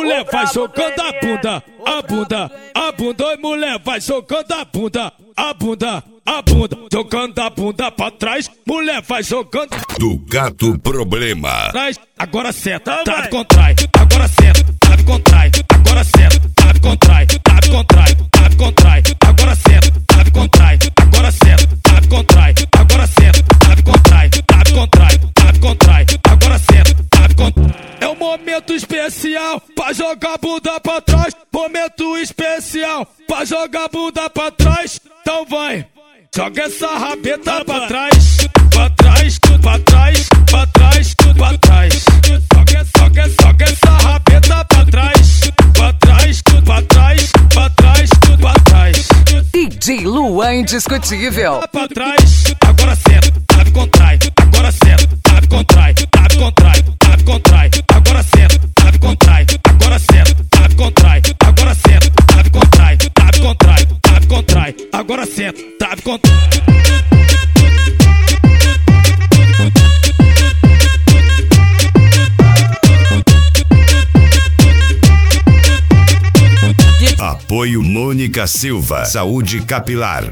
mulher vai jogando a bunda, a bunda, a bunda. Oi, mulher vai jogando a bunda, a bunda, a bunda. Jogando a bunda pra trás, mulher vai jogando. Do Gato Problema. Agora senta, trave, contrai. Agora senta, trave, contrai. Agora senta, trave, contrai. Trave, contrai, trave, contrai. Agora senta, trave, contrai. Agora senta, trave, contrai. Agora senta, trave, contrai. Trave, contrai, trave, contrai. Agora senta, trave, contrai. É um momento especial pra jogar a bunda pra trás. Momento especial pra jogar a bunda pra trás. Então vai, joga essa rabeta pra trás. Pra trás, pra trás, pra trás, pra trás. Joga essa rabeta pra trás. Pra trás, pra trás, pra trás, pra trás. DJ Luan Indiscutível. Pra trás, agora senta, trave, contrai. Agora senta, trave, contrai. Trave, contrai, trave, contrai. Agora senta, trave, contrai. Agora senta, trave, contrai. Agora senta, trave, contrai. Trave, contrai, trave, contrai. Agora senta, trave, contrai. Apoio Mônica Silva, Saúde Capilar.